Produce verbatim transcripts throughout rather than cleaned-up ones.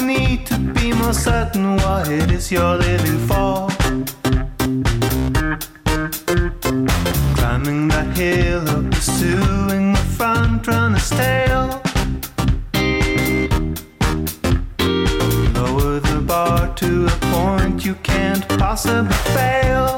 need to be more certain what it is you're living for. Climbing that hill or pursuing the front runner's tail. Lower the bar to a point you can't possibly fail.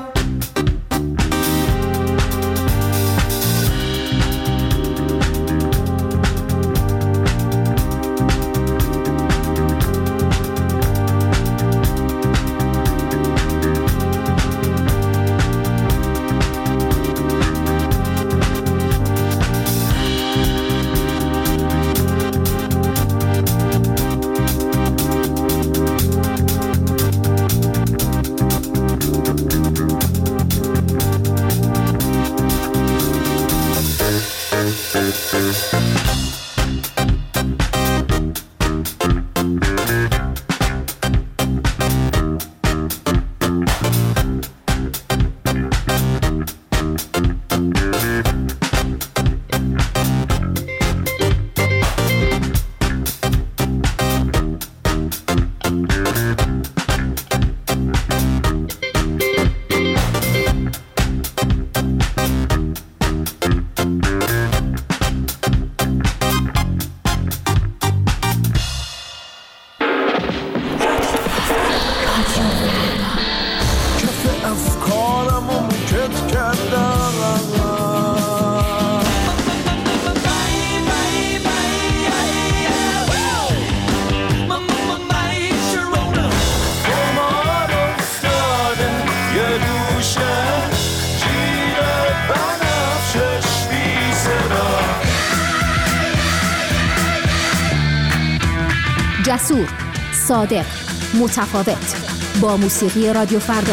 جسور، صادق، متفاوت، با موسیقی رادیو فردا.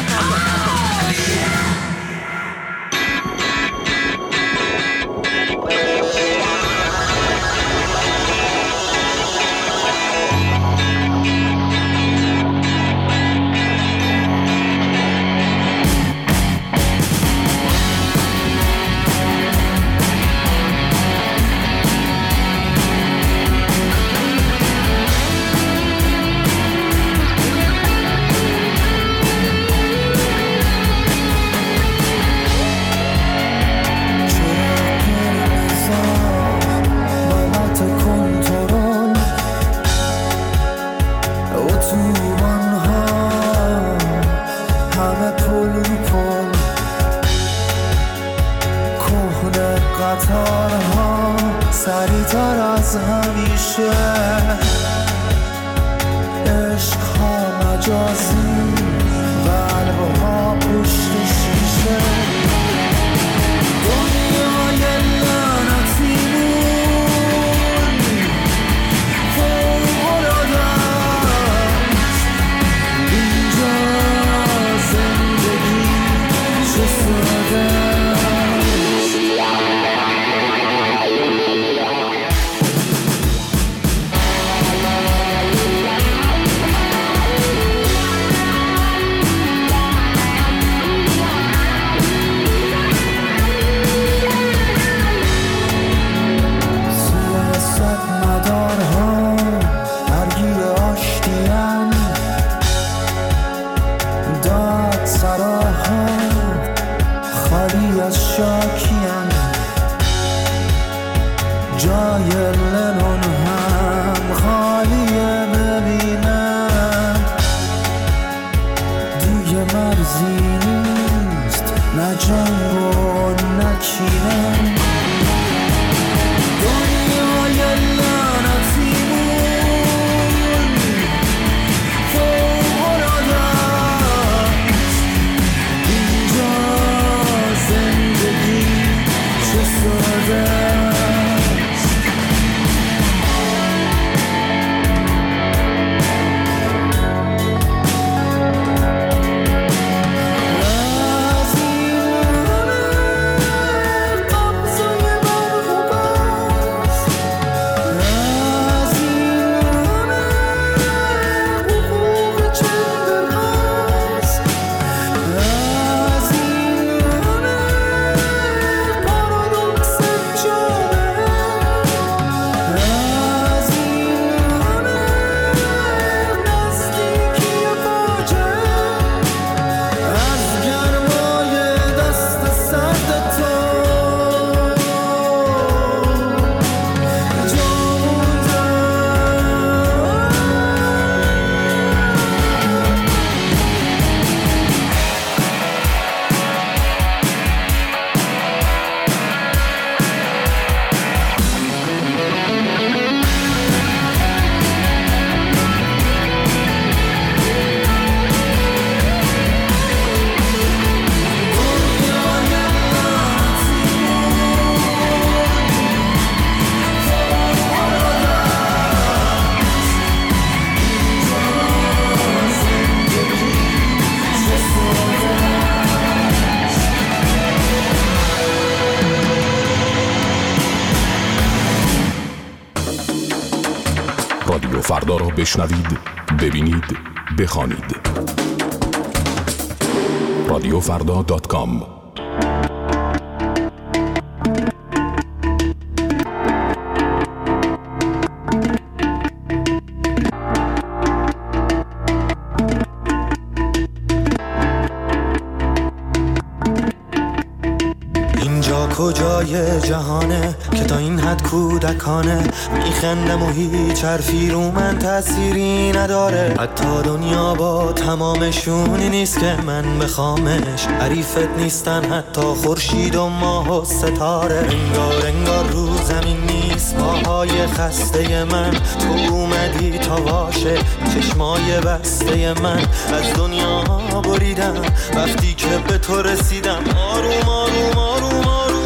فردا را بشنوید، ببینید، بخوانید. رادیو فردا دات کام. کجای جهانه که تا این حد کودکانه میخندم و هیچ حرفی رو من تأثیری نداره. حتی دنیا با تمامشونی نیست که من بخوامش، حریفت نیستن حتی خورشید و ماه و ستاره. انگار انگار رو زمین نیست پاهای خسته من، تو اومدی تا واشه چشمای بسته من. از دنیا بریدم وقتی که به تو رسیدم، آروم آروم آروم آروم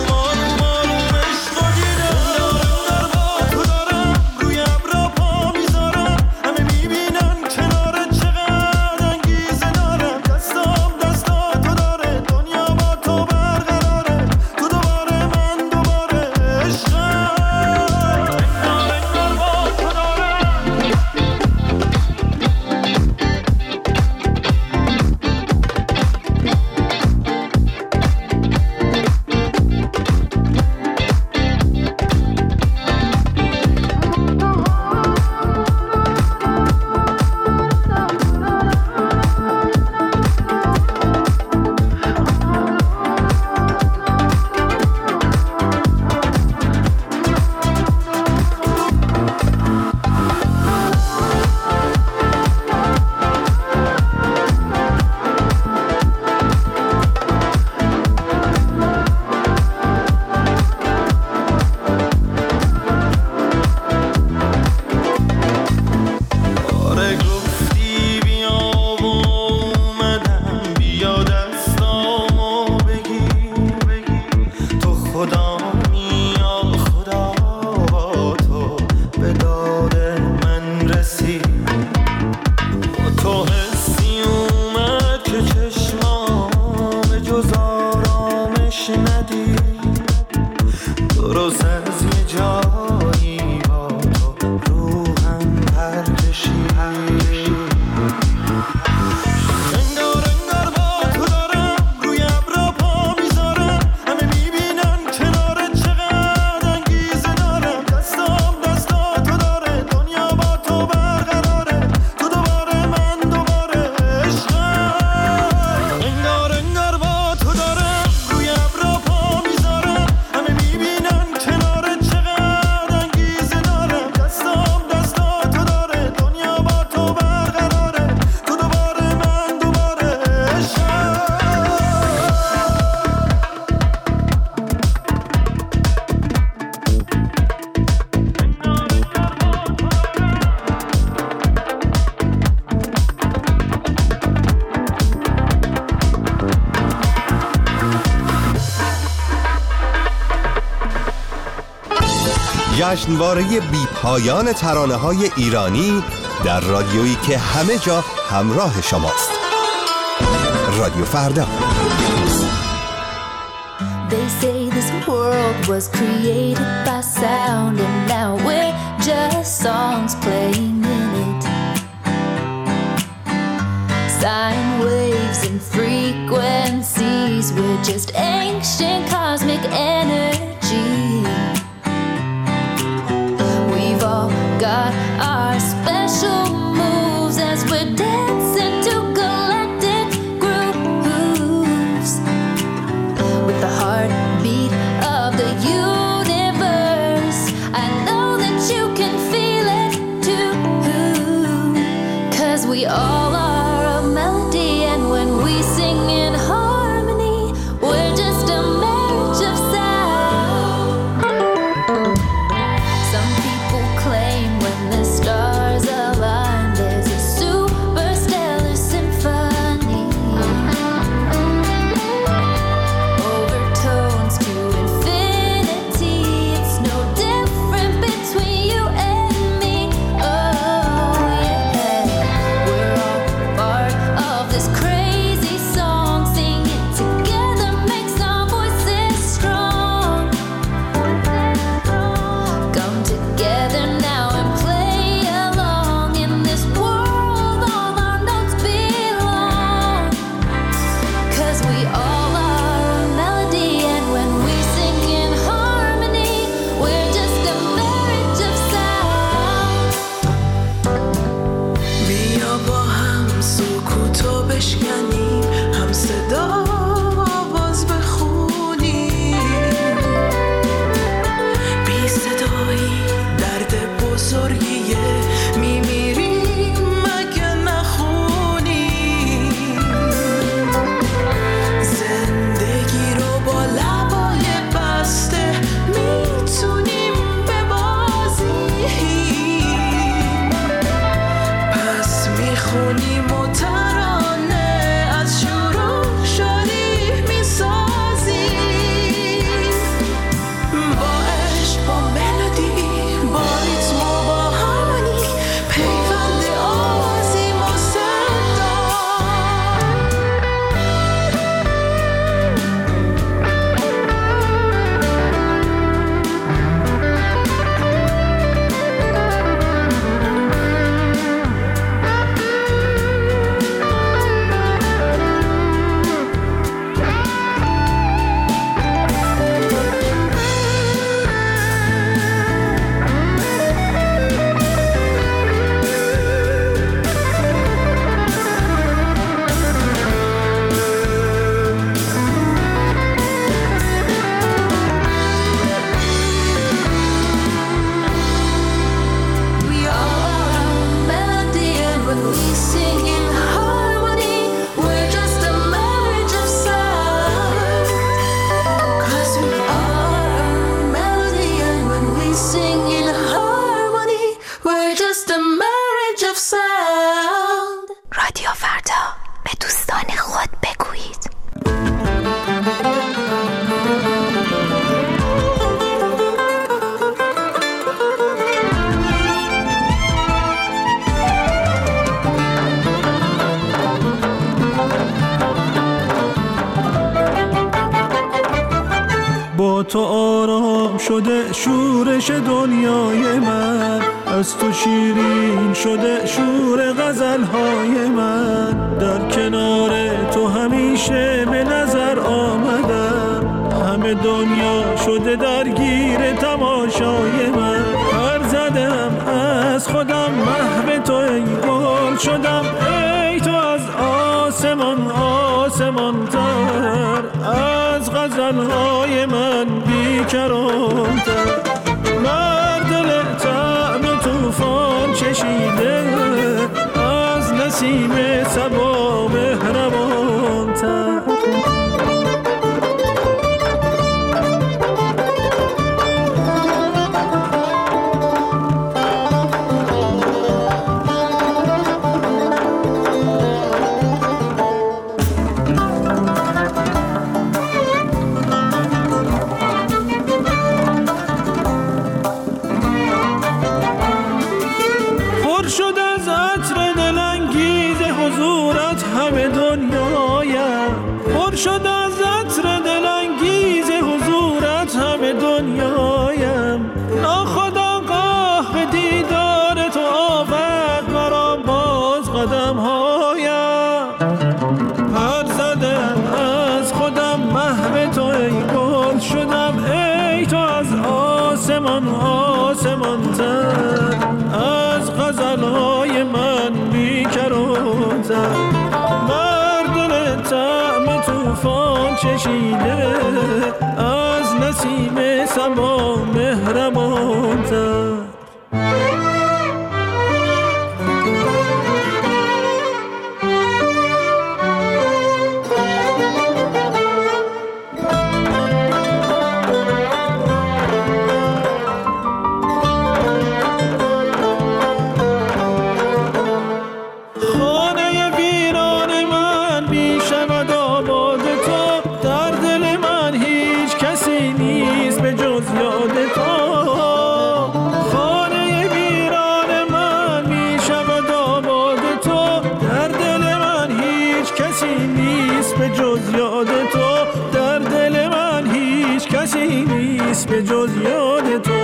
جشنواره بی پایان ترانه‌های ایرانی در رادیویی که همه جا همراه شماست. رادیو فردا. They say this world was created by sound and now we're just songs playing in it. Sine waves and frequencies, we're just ancient cosmic energy. We've all got our special moves as we're dancing to galactic grooves. With the heartbeat of the universe, I know that you can feel it too. 'Cause we all are a melody, and when we sing in harmony, we're just a marriage of sound. Some people claim when the stars align, there's a superstellar symphony. Overtones to infinity, it's no different between you and me. Oh yeah, we're all بشکنیم، هم صدا آواز بخونیم. بی صدایی درد بزرگیه، میمیریم مگه نخونیم. زندگی رو با لبای بسته میتونیم ببازیم. پس میخونیم و ترانه از شروع شادی میسازیم. با عشق، با ملودی، با ریتم و با هارمونی، پیوند آوازیم و صدا. We are a melody, and when we sing in harmony, we're just a marriage of sound. 'Cause we are a melody, and when we sing in harmony, we're just a marriage of sound. رادیو فردا، به دوستان خود بگویید. با تو آرام شده شورش دنیای من، از تو شیرین شده شور غزلهای من. در کنار تو همیشه به نظر آمدم، همه دنیا شده درگیر تماشای من. پر زدم از خودم محو تو ای گل شدم، ای تو از آسمان آسمان تر، از غزلهای من بیکران‌تر. بر دل طعم طوفان چشیده، از نسیم صبا مهربان‌تر. پر شد از عطر دلانگیز حضورت همه دنیایم، پر شد از عطر دلانگیز حضورت همه دنیایم. ناخودآگاه به دیدار تو آورد مرا باز قدمهایم. پر زدم از خودم محو تو ای گل شدم، ای تو از آسمان آسمان تر، از غزلهای من بیکران‌تر. بر دل طعم طوفان چشیده، از نسیم صبا مهربان‌تر. خانه ویران من می شود آباد تو، در دل من هیچ کسی نیست به جز یاد تو. خانه ویران من می شود آباد تو، در دل من هیچ کسی نیست به جز یاد تو. در دل من هیچ کسی نیست به جز یاد تو.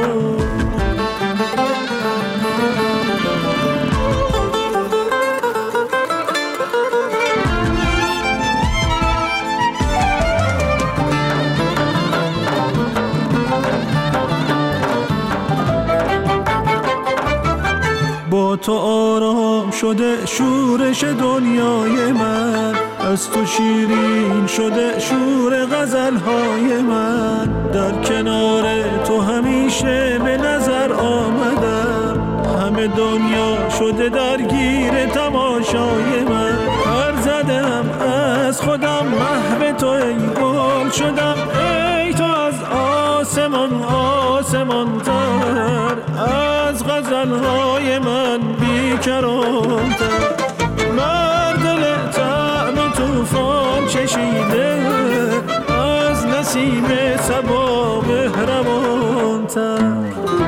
با تو آرام شده شورش دنیای من، از تو شیرین شده شور غزلهای من. در کنار تو همیشه به نظر آمدم، همه دنیا شده درگیر تماشای من. پر زدم از خودم محو تو ای گل شدم، ای تو از آسمان آسمان تر، از غزلهای من بیکرانتر. من دل طعم توفان چشیده، از نسیم صبا مهربانتر.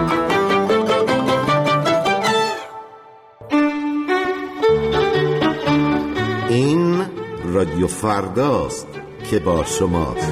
این رادیو فرداست که با شماست.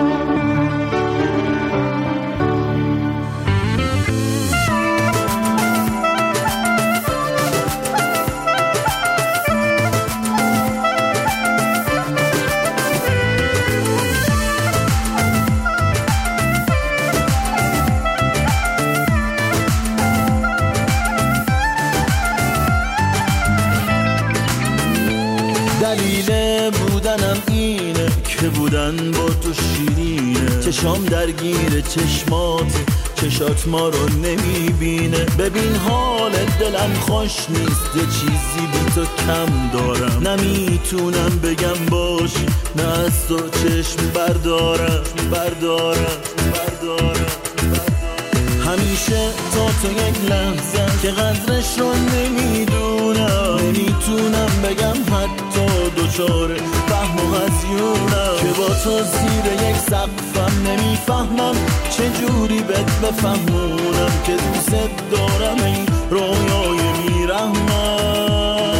بودن با تو شیرینه، چشام درگیر چشمات، چشات ما رو نمیبینه. ببین حال دلم خوش نیست، یه چیزی بی تو کم دارم. نمیتونم بگم باشی، نه از تو چشم بردارم بردارم بردارم. همیشه تا تو یک لحظه که قدرش رو نمیدونم، نمیتونم بگم حتی دوچاره فهم و هزیونم، که با تو زیر یک سقفم نمیفهمم چجوری بهت بفهمونم که دوست دارم این رویای میرحمم.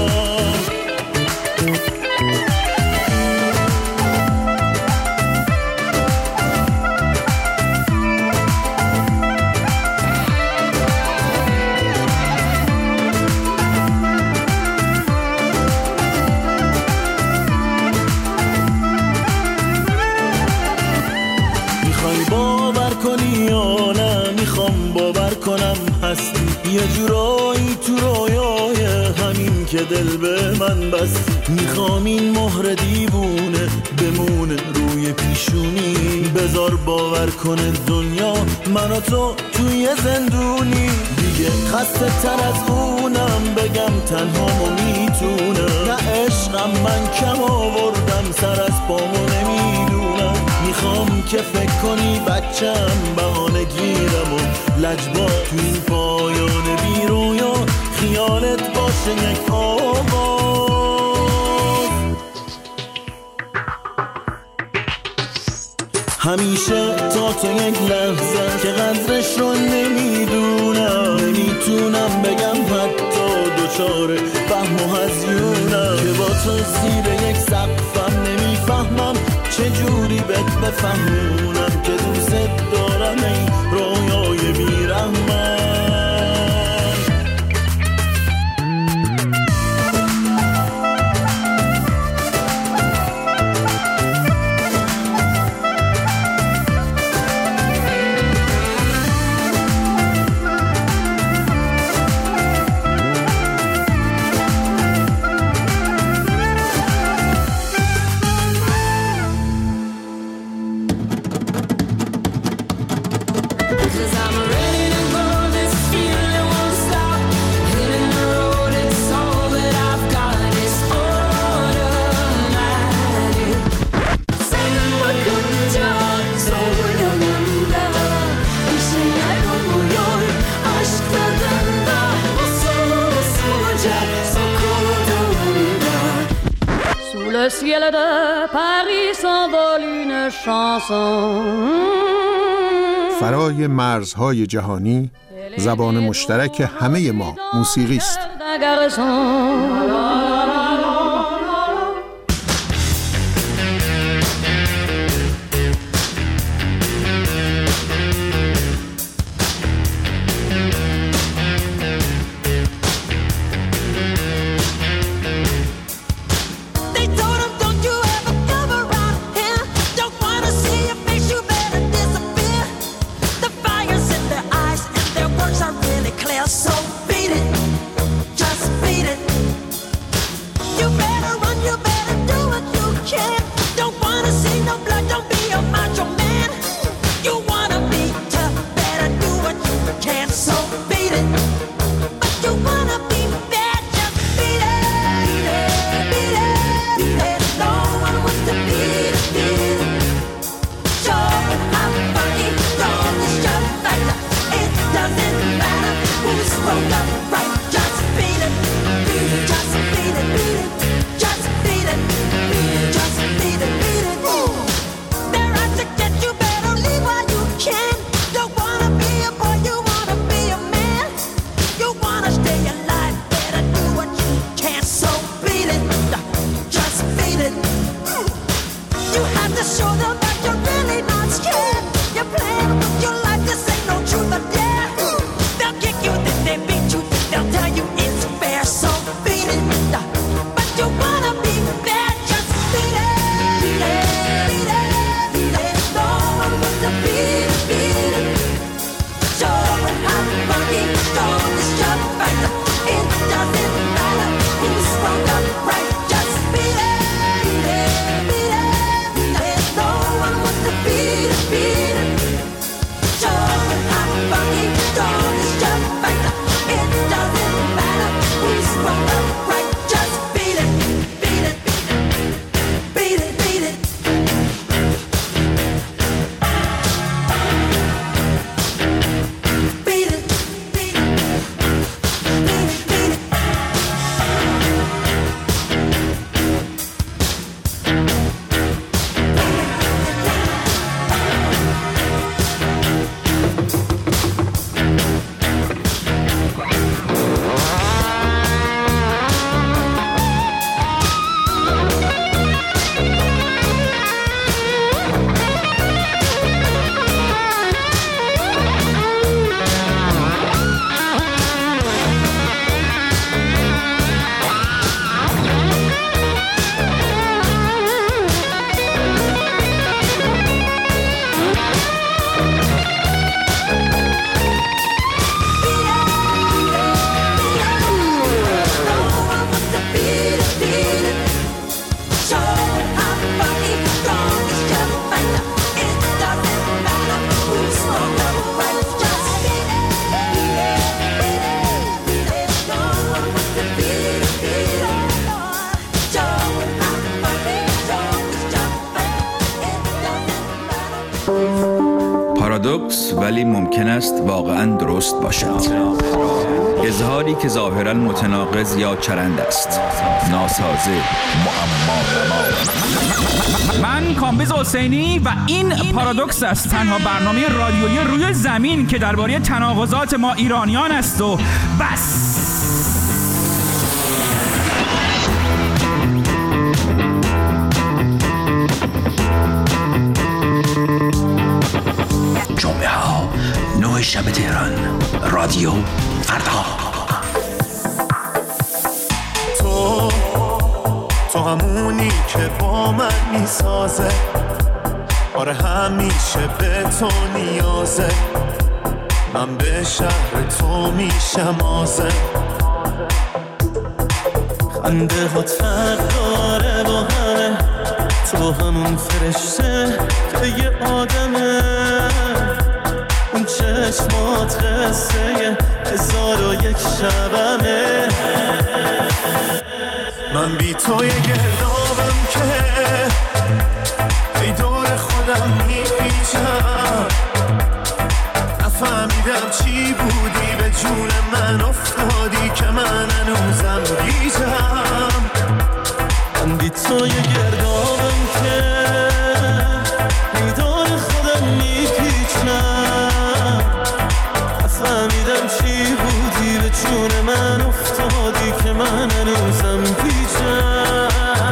هستی یه جورایی تو رویای همین که دل به من بستی. میخوام این مهر دیوونه بمونه روی پیشونی، بذار باور کنه دنیا من و تو توی زندونی. دیگه خسته تر از اونم بگم تنهامو میتونم، نه عشقم من کم آوردم سر از پامو نمیدونم. میخوام که فکر کنی بچم بهانه گیرم و لجبا تو این پایان بی رویا خیالت باشه یک آغاز. همیشه تا تو یک لحظه که قدرش رو نمیدونم، نمیتونم بگم حتی دوچاره فهم و هزیونم، که با تو زیر یک سقفم نمیفهمم چجوری بهت بفهمونم که دوست دارم این رویای بیرحمم. Le ciel de Paris s'envole une chanson. فرای مرزهای جهانی زبان مشترک همه ما موسیقی است. So beat it, just beat it. پارادوکس ولی ممکن است واقعاً درست باشد. اظهاری که ظاهراً متناقض یا چرند است. ناسازه، معما. من کامبیز حسینی و این پارادوکس است، تنها برنامه رادیویی روی زمین که درباره تناقضات ما ایرانیان است و بس. جمعه ها نه شب تهران، رادیو فردا. تو تو همونی که با من میسازه، آره همیشه به تو نیازه، من به شهر تو میشم آزه. خنده ها فرق داره با همه، تو همون فرشته که یه آدمه، اون چشمات قصه هزار و یک شبمه. من بی تو یه گردابم که ای دور خودم میپیچم، نفهمیدم چی بودی به جون من افتادی که من هنوزم گیجم. من بی تو یه گردابم که ای دور خودم میپیچم، نفهمیدم چی بودی به جون من افتادی که من هنوزم گیجم.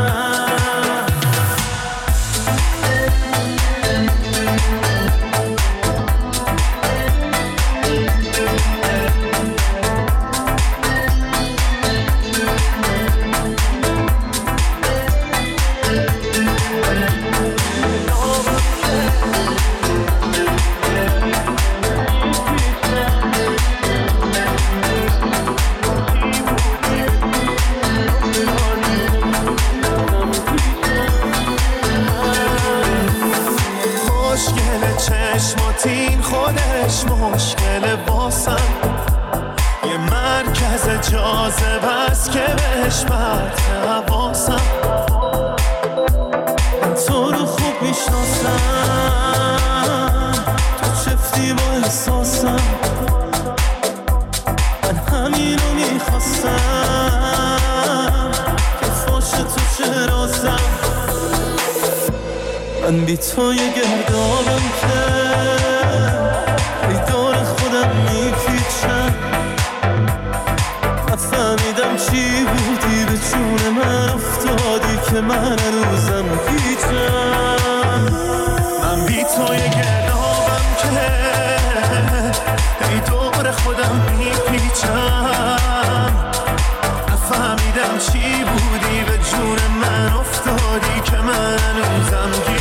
چشماتین خودش مشکل واسم، یه مرکز جاذبه است که بهش پرت حواسم. من تو رو خوب میشناسم، تو چفتی با احساسم، من همینو میخواستم که فاش تو چراسم. من بی تو یه گردابم که ای دور خودم میپیچم، نفهمیدم چی بودی به جون من افتادی که من هنوزم گیجم. من بی تو یه گردابم که ای دور خودم میپیچم، نفهمیدم چی بودی به جون من افتادی که من هنوزم گیجم.